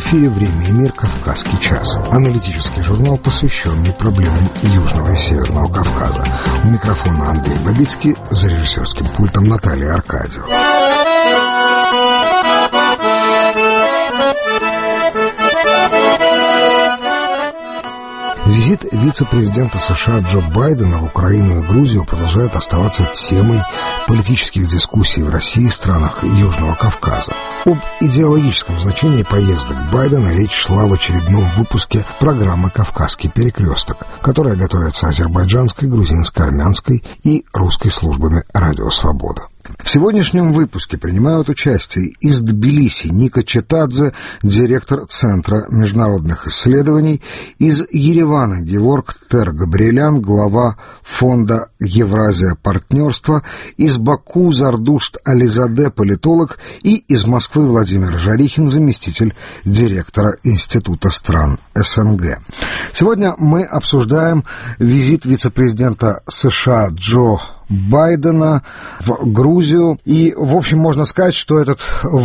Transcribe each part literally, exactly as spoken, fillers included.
эфире «Время и мир. Кавказский час». Аналитический журнал, посвященный проблемам Южного и Северного Кавказа. У микрофона Андрей Бабицкий, за режиссерским пультом Наталья Аркадьева. Визит вице-президента США Джо Байдена в Украину и Грузию продолжает оставаться темой политических дискуссий в России и странах Южного Кавказа. Об идеологическом значении поездок Байдена речь шла в очередном выпуске программы «Кавказский перекресток», которая готовится азербайджанской, грузинской, армянской и русской службами «Радио Свобода». В сегодняшнем выпуске принимают участие из Тбилиси Ника Четадзе, директор Центра международных исследований, из Еревана Геворг Тер-Габриэлян, глава фонда «Евразия партнерства», из Баку Зардушт Ализаде, политолог, и из Москвы Владимир Жарихин, заместитель директора Института стран СНГ. Сегодня мы обсуждаем визит вице-президента США Джо Байдена в Грузию. И, в общем, можно сказать, что этот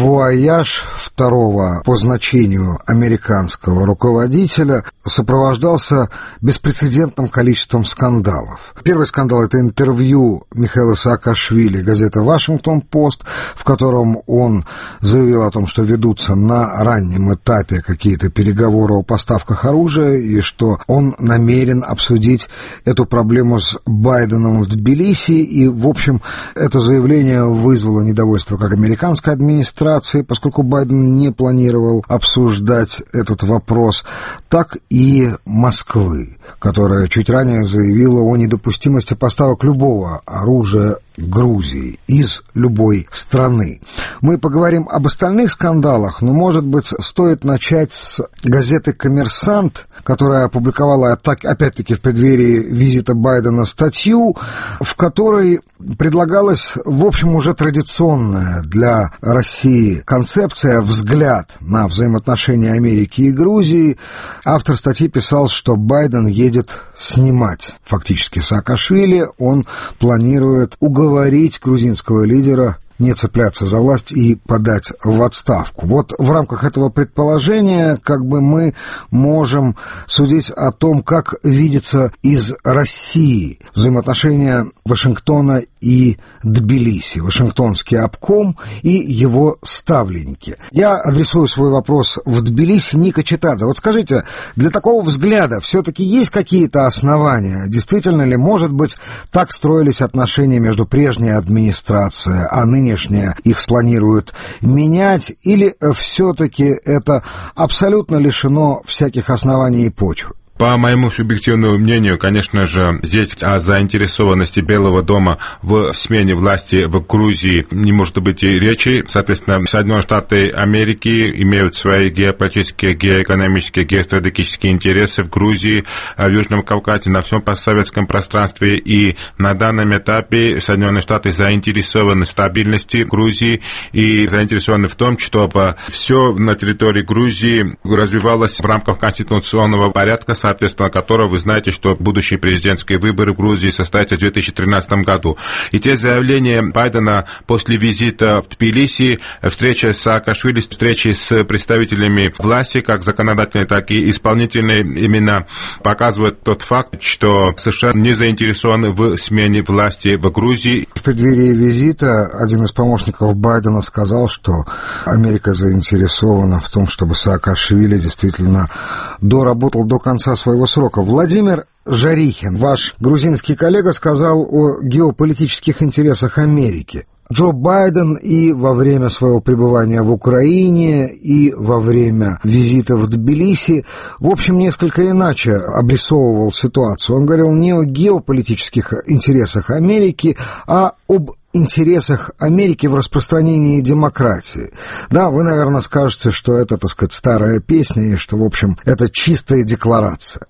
вояж второго по значению американского руководителя сопровождался беспрецедентным количеством скандалов. Первый скандал — это интервью Михаила Саакашвили, газета «Вашингтон-Пост», в котором он заявил о том, что ведутся на раннем этапе какие-то переговоры о поставках оружия, и что он намерен обсудить эту проблему с Байденом в Тбилиси. И, в общем, это заявление вызвало недовольство как американской администрации, поскольку Байден не планировал обсуждать этот вопрос, так и Москвы, которая чуть ранее заявила о недопустимости поставок любого оружия Грузии из любой страны. Мы поговорим об остальных скандалах, но, может быть, стоит начать с газеты «Коммерсант», которая опубликовала, опять-таки, в преддверии визита Байдена статью, в которой предлагалась, в общем, уже традиционная для России концепция, взгляд на взаимоотношения Америки и Грузии. Автор статьи писал, что Байден едет снимать фактически Саакашвили, он планирует уговорить грузинского лидера не цепляться за власть и подать в отставку. Вот в рамках этого предположения как бы мы можем судить о том, как видится из России взаимоотношения Вашингтона и Тбилиси, Вашингтонский обком и его ставленники. Я адресую свой вопрос в Тбилиси Ника Четадзе. Вот скажите, для такого взгляда все-таки есть какие-то основания? Действительно ли, может быть, так строились отношения между прежней администрацией, а ныне Нынешнее их планируют менять, или все-таки это абсолютно лишено всяких оснований и почв? По моему субъективному мнению, конечно же, здесь о заинтересованности Белого дома в смене власти в Грузии не может быть и речи. Соответственно, Соединенные Штаты Америки имеют свои геополитические, геоэкономические, геостратегические интересы в Грузии, в Южном Кавказе, на всем постсоветском пространстве. И на данном этапе Соединенные Штаты заинтересованы в стабильности Грузии и заинтересованы в том, чтобы все на территории Грузии развивалось в рамках конституционного порядка, соответственно которого вы знаете, что будущие президентские выборы в Грузии состоятся в две тысячи тринадцатом году. И те заявления Байдена после визита в Тбилиси, встреча с Саакашвили, встречи с представителями власти, как законодательной, так и исполнительной, именно показывают тот факт, что США не заинтересованы в смене власти в Грузии. В преддверии визита один из помощников Байдена сказал, что Америка заинтересована в том, чтобы Саакашвили действительно доработал до конца своего срока. Владимир Жарихин, ваш грузинский коллега, сказал о геополитических интересах Америки. Джо Байден и во время своего пребывания в Украине, и во время визита в Тбилиси, в общем, несколько иначе обрисовывал ситуацию. Он говорил не о геополитических интересах Америки, а об интересах Америки в распространении демократии. Да, вы, наверное, скажете, что это, так сказать, старая песня, и что, в общем, это чистая декларация.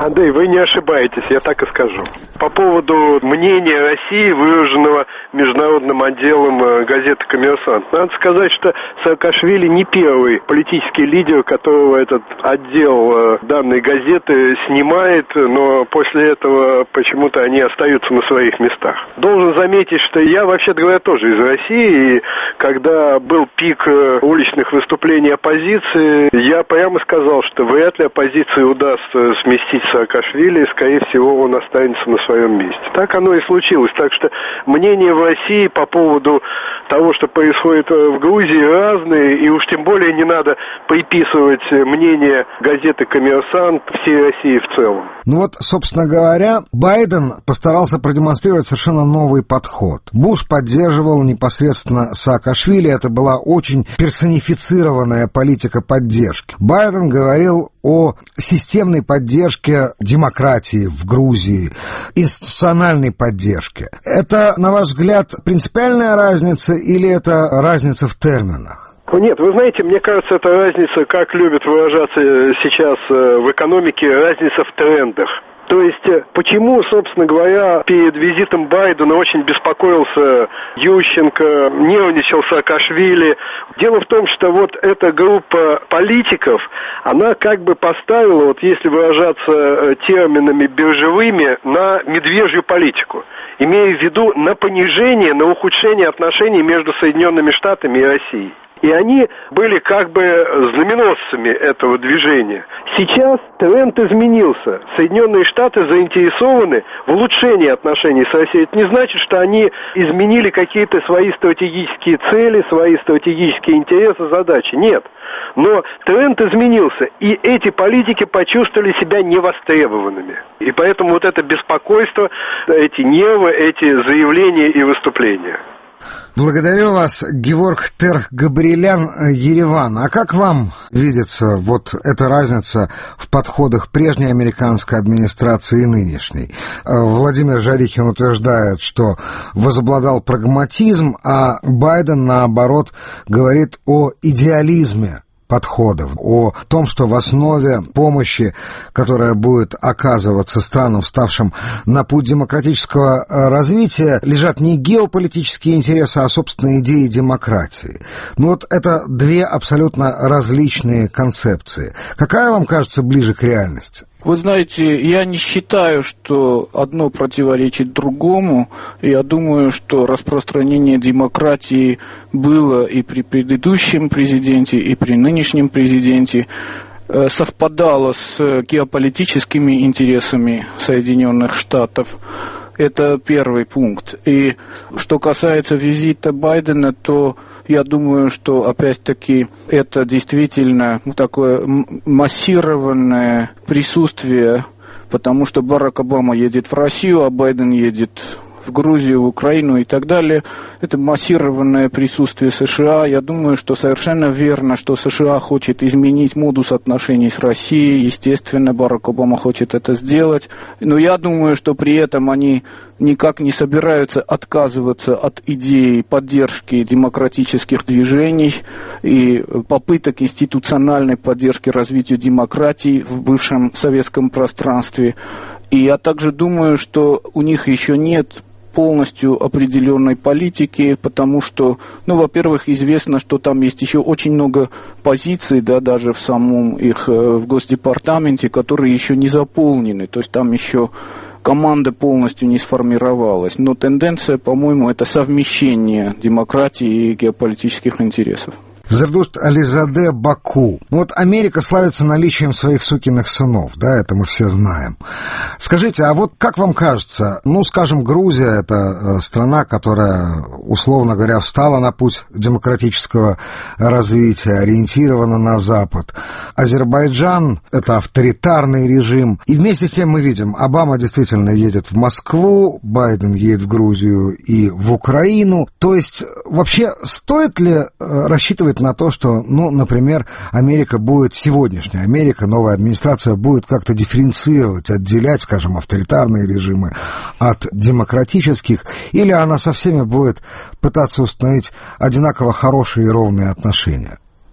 Андрей, вы не ошибаетесь, я так и скажу. По поводу мнения России, выраженного международным отделом газеты «Коммерсант», надо сказать, что Саакашвили не первый политический лидер, которого этот отдел данной газеты снимает, но после этого почему-то они остаются на своих местах. Должен заметить, что я, вообще-то говоря, тоже из России, и когда был пик уличных выступлений оппозиции, я прямо сказал, что вряд ли оппозиции удастся сместить Саакашвили, скорее всего, он останется на своем месте. Так оно и случилось. Так что мнения в России по поводу того, что происходит в Грузии, разные, и уж тем более не надо приписывать мнение газеты «Коммерсант» всей России в целом. Ну вот, собственно говоря, Байден постарался продемонстрировать совершенно новый подход. Буш поддерживал непосредственно Саакашвили, это была очень персонифицированная политика поддержки. Байден говорил о системной поддержке демократии в Грузии, институциональной поддержке. Это, на ваш взгляд, принципиальная разница или это разница в терминах? Нет, вы знаете, мне кажется, это разница, как любят выражаться сейчас в экономике, разница в трендах. То есть, почему, собственно говоря, перед визитом Байдена очень беспокоился Ющенко, нервничал Саакашвили. Дело в том, что вот эта группа политиков, она как бы поставила, вот если выражаться терминами биржевыми, на медвежью политику, имея в виду на понижение, на ухудшение отношений между Соединенными Штатами и Россией. И они были как бы знаменосцами этого движения. Сейчас тренд изменился. Соединенные Штаты заинтересованы в улучшении отношений с Россией. Это не значит, что они изменили какие-то свои стратегические цели, свои стратегические интересы, задачи. Нет. Но тренд изменился, и эти политики почувствовали себя невостребованными. И поэтому вот это беспокойство, эти нервы, эти заявления и выступления. Благодарю вас, Геворг Терх-Габриэлян, Ереван. А как вам видится вот эта разница в подходах прежней американской администрации и нынешней? Владимир Жарихин утверждает, что возобладал прагматизм, а Байден, наоборот, говорит о идеализме подходов, о том, что в основе помощи, которая будет оказываться странам, вставшим на путь демократического развития, лежат не геополитические интересы, а собственные идеи демократии. Ну вот это две абсолютно различные концепции. Какая вам кажется ближе к реальности? Вы знаете, я не считаю, что одно противоречит другому. Я думаю, что распространение демократии было и при предыдущем президенте, и при нынешнем президенте, совпадало с геополитическими интересами Соединенных Штатов. Это первый пункт. И что касается визита Байдена, то я думаю, что опять-таки это действительно такое массированное присутствие, потому что Барак Обама едет в Россию, а Байден едет в Грузию, в Украину и так далее. Это массированное присутствие США. Я думаю, что совершенно верно, что США хочет изменить модус отношений с Россией. Естественно, Барак Обама хочет это сделать. Но я думаю, что при этом они никак не собираются отказываться от идеи поддержки демократических движений и попыток институциональной поддержки развитию демократии в бывшем советском пространстве. И я также думаю, что у них еще нет полностью определенной политики, потому что, ну, во-первых, известно, что там есть еще очень много позиций, да, даже в самом их, в Госдепартаменте, которые еще не заполнены, то есть там еще команда полностью не сформировалась. Но тенденция, по-моему, это совмещение демократии и геополитических интересов. Зардушт Ализаде Баку. Вот Америка славится наличием своих сукиных сынов, да, это мы все знаем. Скажите, а вот как вам кажется, ну, скажем, Грузия — это страна, которая, условно говоря, встала на путь демократического развития, ориентирована на Запад. Азербайджан — это авторитарный режим. И вместе с тем мы видим, Обама действительно едет в Москву, Байден едет в Грузию и в Украину. То есть вообще стоит ли рассчитывать на то, что, ну, например, Америка будет, сегодняшняя Америка, новая администрация будет как-то дифференцировать, отделять, скажем, авторитарные режимы от демократических, или она со всеми будет пытаться установить одинаково хорошие и ровные отношения?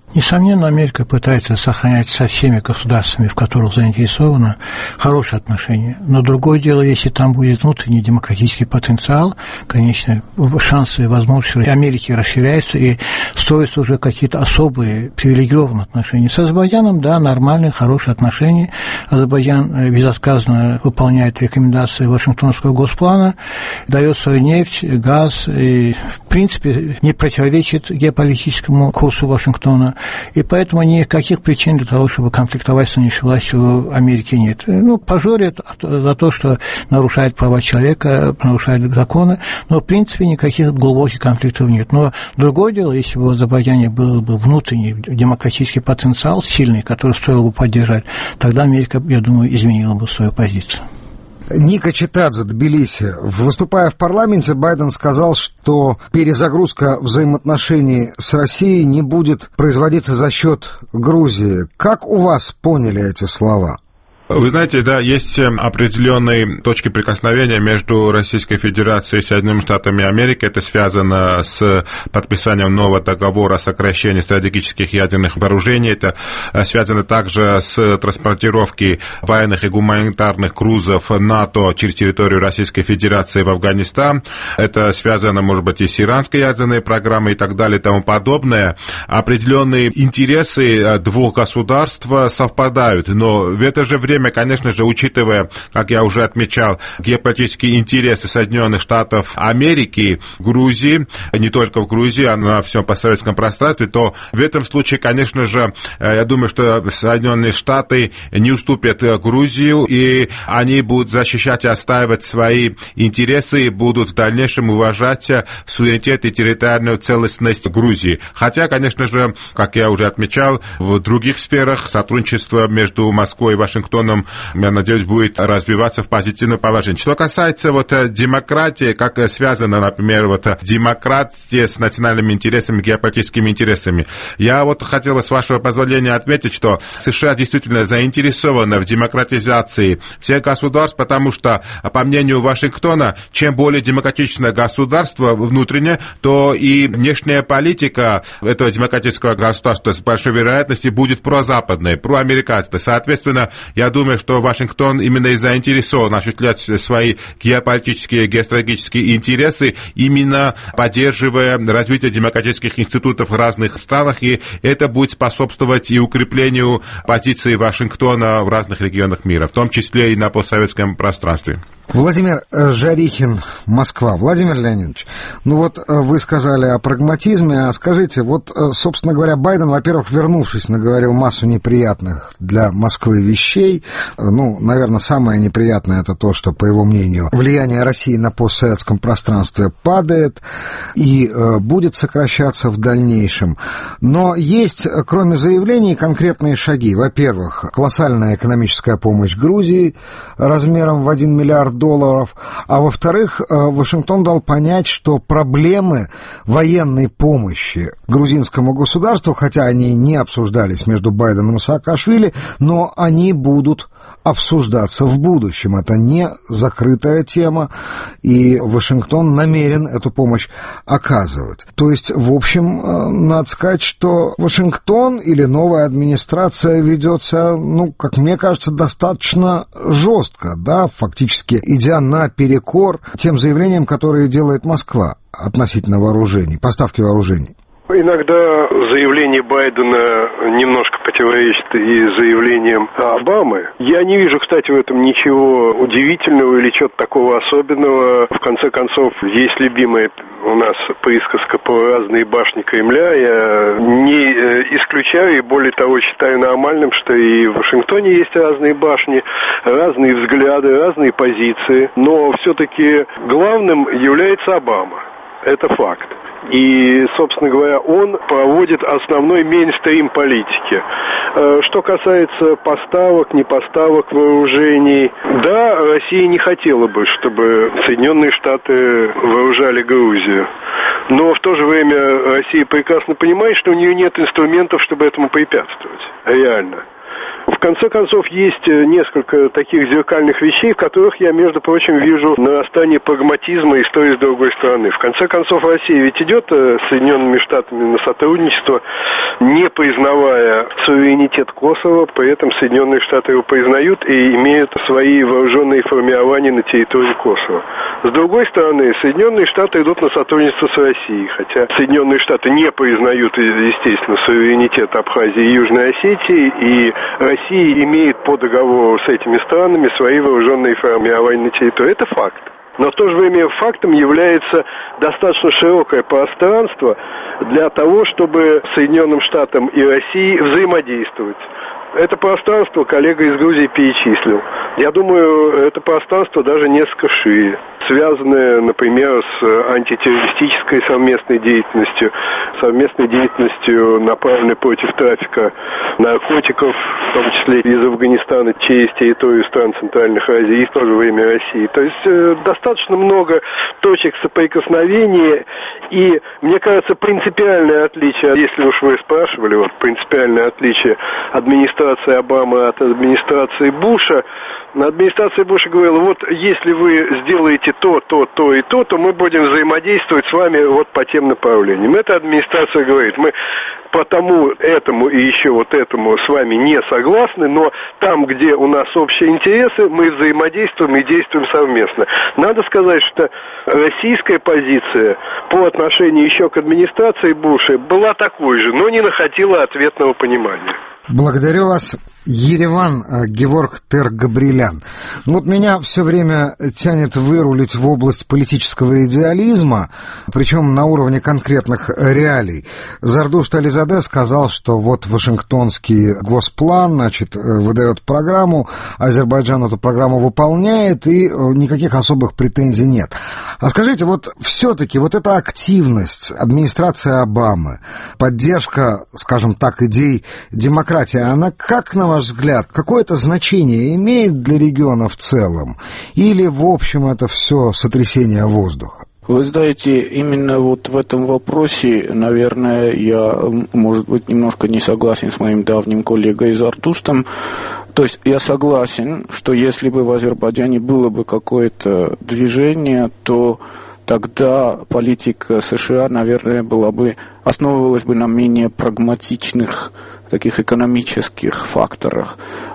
Несомненно, Америка пытается сохранять со всеми государствами, в которых заинтересована, хорошие отношения. Но другое дело, если там будет внутренний демократический потенциал, конечно, шансы и возможности Америки расширяются, и строятся уже какие-то особые привилегированные отношения. С Азербайджаном, да, нормальные, хорошие отношения. Азербайджан безотказно выполняет рекомендации Вашингтонского госплана, дает свою нефть, газ, и, в принципе, не противоречит геополитическому курсу Вашингтона. И поэтому никаких причин для того, чтобы конфликтовать с нынешней властью, Америки нет. Ну, пожурят за то, что нарушает права человека, нарушает законы, но, в принципе, никаких глубоких конфликтов нет. Но другое дело, если бы в Азербайджане был бы внутренний демократический потенциал сильный, который стоило бы поддержать, тогда Америка, я думаю, изменила бы свою позицию. Ника Читадзе, Тбилиси. Выступая в парламенте, Байден сказал, что перезагрузка взаимоотношений с Россией не будет производиться за счет Грузии. Как у вас поняли эти слова? Вы знаете, да, есть определенные точки прикосновения между Российской Федерацией и Соединенными Штатами Америки. Это связано с подписанием нового договора о сокращении стратегических ядерных вооружений. Это связано также с транспортировкой военных и гуманитарных грузов НАТО через территорию Российской Федерации в Афганистан. Это связано, может быть, и с иранской ядерной программой и так далее и тому подобное. Определенные интересы двух государств совпадают, но в это же время, конечно же, учитывая, как я уже отмечал, геополитические интересы Соединенных Штатов Америки, Грузии, не только в Грузии, а на всем постсоветском пространстве, то в этом случае, конечно же, я думаю, что Соединенные Штаты не уступят Грузию, и они будут защищать и отстаивать свои интересы, и будут в дальнейшем уважать суверенитет и территориальную целостность Грузии. Хотя, конечно же, как я уже отмечал, в других сферах сотрудничество между Москвой и Вашингтоном, я надеюсь, будет развиваться в позитивном положении. Что касается вот демократии, как связана, например, вот демократия с национальными интересами, геополитическими интересами, я вот хотел бы, с вашего позволения, отметить, что США действительно заинтересованы в демократизации всех государств, потому что, по мнению Вашингтона, чем более демократичное государство внутреннее, то и внешняя политика этого демократического государства с большой вероятностью будет прозападной, проамериканской. Соответственно, я думаю, что Вашингтон именно и заинтересован осуществлять свои геополитические, геостратегические интересы, именно поддерживая развитие демократических институтов в разных странах, и это будет способствовать и укреплению позиции Вашингтона в разных регионах мира, в том числе и на постсоветском пространстве. Владимир Жарихин, Москва. Владимир Леонидович, ну вот вы сказали о прагматизме, а скажите, вот, собственно говоря, Байден, во-первых, вернувшись, наговорил массу неприятных для Москвы вещей. Ну, наверное, самое неприятное — это то, что, по его мнению, влияние России на постсоветском пространстве падает и э, будет сокращаться в дальнейшем. Но есть, кроме заявлений, конкретные шаги. Во-первых, колоссальная экономическая помощь Грузии размером в один миллиард долларов, а во-вторых, Вашингтон дал понять, что проблемы военной помощи грузинскому государству, хотя они не обсуждались между Байденом и Саакашвили, но они будут обсуждаться в будущем. Это не закрытая тема, и Вашингтон намерен эту помощь оказывать. То есть, в общем, надо сказать, что Вашингтон или новая администрация ведется, ну, как мне кажется, достаточно жестко, да, фактически идя наперекор тем заявлениям, которые делает Москва относительно вооружений, поставки вооружений. Иногда заявление Байдена немножко противоречит и заявлениям Обамы. Я не вижу, кстати, в этом ничего удивительного или чего-то такого особенного. В конце концов, есть любимая у нас присказка про разные башни Кремля. Я не исключаю и, более того, считаю нормальным, что и в Вашингтоне есть разные башни, разные взгляды, разные позиции. Но все-таки главным является Обама. Это факт. И, собственно говоря, он проводит основной мейнстрим политики. Что касается поставок, не поставок вооружений, да, Россия не хотела бы, чтобы Соединенные Штаты вооружали Грузию. Но в то же время Россия прекрасно понимает, что у нее нет инструментов, чтобы этому препятствовать. Реально. В конце концов, есть несколько таких зеркальных вещей, в которых я, между прочим, вижу нарастание прагматизма и с той, и с другой стороны. В конце концов, Россия ведь идет с Соединенными Штатами на сотрудничество, не признавая суверенитет Косово, при этом Соединенные Штаты его признают и имеют свои вооруженные формирования на территории Косово. С другой стороны, Соединенные Штаты идут на сотрудничество с Россией, хотя Соединенные Штаты не признают, естественно, суверенитет Абхазии и Южной Осетии, и Россия имеет по договору с этими странами свои вооруженные формирования на территории. Это факт. Но в то же время фактом является достаточно широкое пространство для того, чтобы Соединенным Штатам и России взаимодействовать. Это пространство коллега из Грузии перечислил. Я думаю, это пространство даже несколько шире, связанное, например, с антитеррористической совместной деятельностью, совместной деятельностью, направленной против трафика наркотиков, в том числе из Афганистана через территорию стран Центральных Азии и в то же время России. То есть э, достаточно много точек соприкосновения, и, мне кажется, принципиальное отличие, если уж вы спрашивали, вот принципиальное отличие администрации Обамы от администрации Буша. Администрация Буша говорила, вот если вы сделаете то, то, то и то, то мы будем взаимодействовать с вами вот по тем направлениям. Эта администрация говорит, мы по тому, этому и еще вот этому с вами не согласны, но там, где у нас общие интересы, мы взаимодействуем и действуем совместно. Надо сказать, что российская позиция по отношению еще к администрации Буша была такой же, но не находила ответного понимания. Благодарю вас, Ереван, Геворг Тер-Габрилян. Вот меня все время тянет вырулить в область политического идеализма, причем на уровне конкретных реалий. Зардуш Тализаде сказал, что вот Вашингтонский госплан, значит, выдает программу, Азербайджан эту программу выполняет, и никаких особых претензий нет. А скажите, вот все-таки вот эта активность администрации Обамы, поддержка, скажем так, идей демократии, она, как на ваш взгляд, какое-то значение имеет для региона в целом? Или, в общем, это все сотрясение воздуха? Вы знаете, именно вот в этом вопросе, наверное, я, может быть, немножко не согласен с моим давним коллегой Зардуштом. То есть я согласен, что если бы в Азербайджане было бы какое-то движение, то тогда политика США, наверное, была бы, основывалась бы на менее прагматичных таких экономических факторах.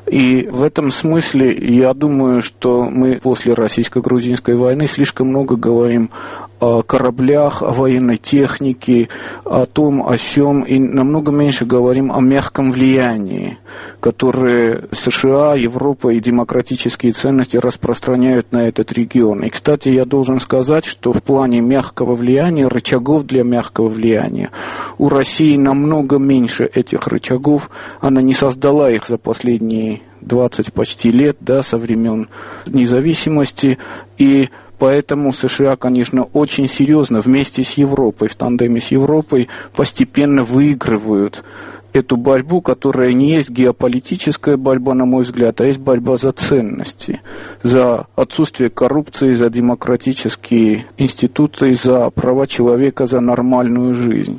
И в этом смысле я думаю, что мы после российско-грузинской войны слишком много говорим о кораблях, о военной технике, о том, о сём, и намного меньше говорим о мягком влиянии, которое США, Европа и демократические ценности распространяют на этот регион. И, кстати, я должен сказать, что в плане мягкого влияния, рычагов для мягкого влияния, у России намного меньше этих рычагов. Она не создала их за последние двадцать почти лет, да, со времен независимости, и поэтому США, конечно, очень серьезно вместе с Европой, в тандеме с Европой, постепенно выигрывают эту борьбу, которая не есть геополитическая борьба, на мой взгляд, а есть борьба за ценности, за отсутствие коррупции, за демократические институты, за права человека, за нормальную жизнь.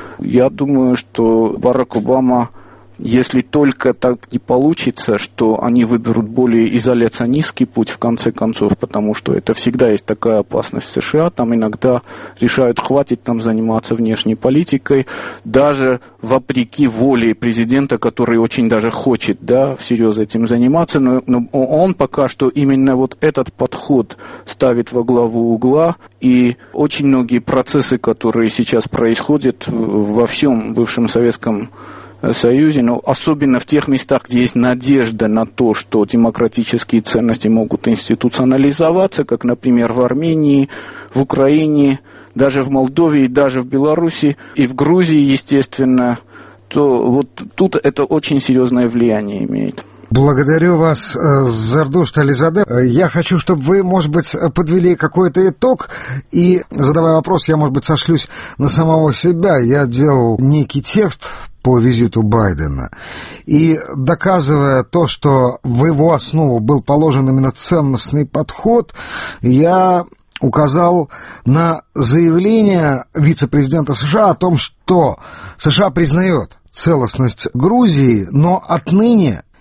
Я думаю, что Барак Обама, если только так не получится, что они выберут более изоляционистский путь в конце концов, потому что это всегда есть такая опасность в США, там иногда решают, хватит там заниматься внешней политикой, даже вопреки воле президента, который очень даже хочет, да, всерьез этим заниматься, но, но он пока что именно вот этот подход ставит во главу угла, и очень многие процессы, которые сейчас происходят во всем бывшем Советском Союзе, но особенно в тех местах, где есть надежда на то, что демократические ценности могут институционализоваться, как, например, в Армении, в Украине, даже в Молдове и даже в Беларуси и в Грузии, естественно, то вот тут это очень серьезное влияние имеет. Благодарю вас, Зардуш Тализаде. Я хочу, чтобы вы, может быть, подвели какой-то итог, и, задавая вопрос, я, может быть, сошлюсь на самого себя. Я делал некий текст по визиту Байдена, и доказывая то, что в его основу был положен именно ценностный подход, я указал на заявление вице-президента США о том, что США признает целостность Грузии, но отныне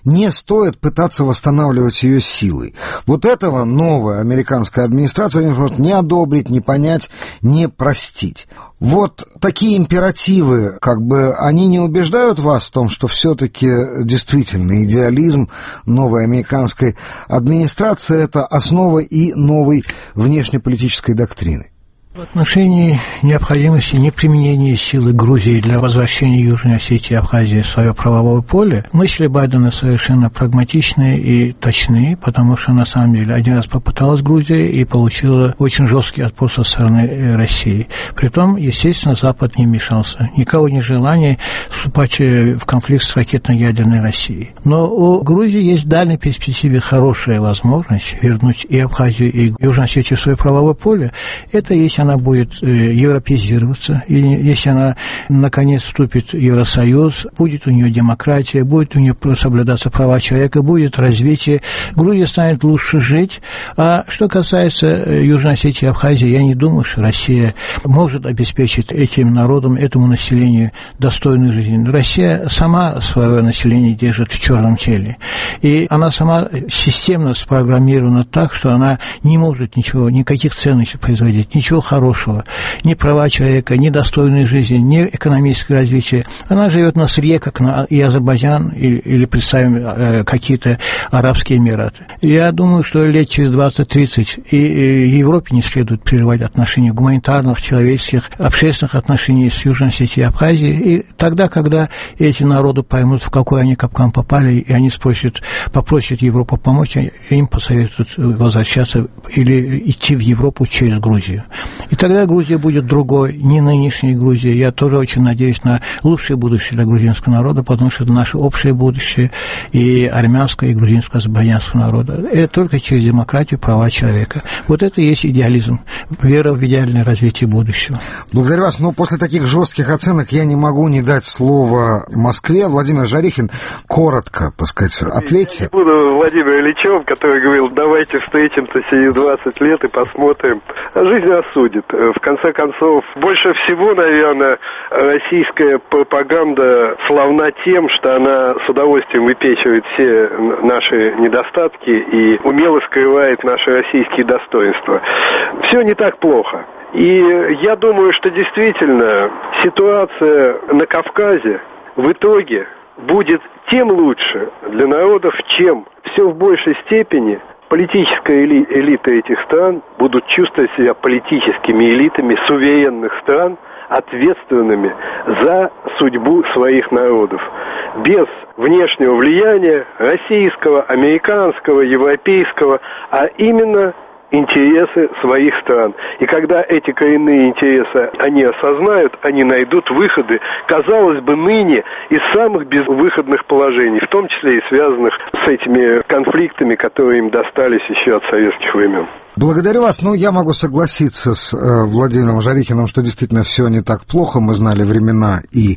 не стоит пытаться восстанавливать ее силой. Вот этого новая американская администрация не может не одобрить, не понять, не простить. Вот такие императивы, как бы, они не убеждают вас в том, что все-таки действительно идеализм новой американской администрации – это основа и новой внешнеполитической доктрины? В отношении необходимости неприменения силы Грузии для возвращения Южной Осетии и Абхазии в свое правовое поле, мысли Байдена совершенно прагматичные и точные, потому что, на самом деле, один раз попыталась Грузия и получила очень жесткий отпор со стороны России. Притом, естественно, Запад не вмешался. Никого не желание вступать в конфликт с ракетно-ядерной Россией. Но у Грузии есть в дальней перспективе хорошая возможность вернуть и Абхазию, и Южную Осетию в свое правовое поле. Это есть она будет европеизироваться, и если она наконец вступит в Евросоюз, будет у нее демократия, будет у нее соблюдаться права человека, будет развитие, Грузия станет лучше жить. А что касается Южной Осетии и Абхазии, я не думаю, что Россия может обеспечить этим народам, этому населению достойную жизнь. Россия сама свое население держит в черном теле, и она сама системно спрограммирована так, что она не может ничего, никаких ценностей производить, ничего хорошего, ни права человека, ни достойной жизни, ни экономическое развитие. Она живет на сырье, как на и Азербайджан, или, или представим, э, какие-то Арабские Эмираты. Я думаю, что лет через двадцать-тридцать и, и Европе не следует прерывать отношения гуманитарных, человеческих, общественных отношений с Южной Осетией и Абхазией. И тогда, когда эти народы поймут, в какой они капкан попали, и они спросят, попросят Европу помочь, им посоветуют возвращаться или идти в Европу через Грузию. И тогда Грузия будет другой, не нынешней Грузии. Я тоже очень надеюсь на лучшее будущее для грузинского народа, потому что это наше общее будущее и армянского, и грузинского, азербайджанского народа. Это только через демократию, права человека. Вот это и есть идеализм, вера в идеальное развитие будущего. Благодарю вас. Но после таких жестких оценок я не могу не дать слово Москве. Владимир Жарихин, коротко, так сказать, ответьте. Я не буду Владимиром Ильичем, который говорил, давайте встретимся через двадцать лет и посмотрим. Жизнь осудит. В конце концов, больше всего, наверное, российская пропаганда славна тем, что она с удовольствием выпечивает все наши недостатки и умело скрывает наши российские достоинства. Все не так плохо. И я думаю, что действительно ситуация на Кавказе в итоге будет тем лучше для народов, чем все в большей степени политическая эли- элита этих стран будут чувствовать себя политическими элитами суверенных стран, ответственными за судьбу своих народов. Без внешнего влияния российского, американского, европейского, а именно интересы своих стран. И когда эти коренные интересы они осознают, они найдут выходы, казалось бы, ныне из самых безвыходных положений, в том числе и связанных с этими конфликтами, которые им достались еще от советских времен. Благодарю вас. Ну, я могу согласиться с э, Владимиром Жарихиным, что действительно все не так плохо. Мы знали времена и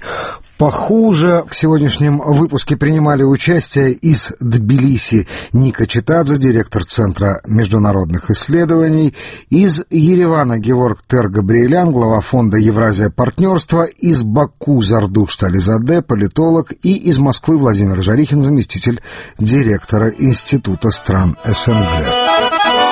похуже. В сегодняшнем выпуске принимали участие из Тбилиси Ника Читадзе, директор Центра международных исследований, из Еревана Геворг Тер-Габриэлян, глава фонда «Евразия партнерства», из Баку Зардуш Тализаде, политолог, и из Москвы Владимир Жарихин, заместитель директора Института стран СНГ.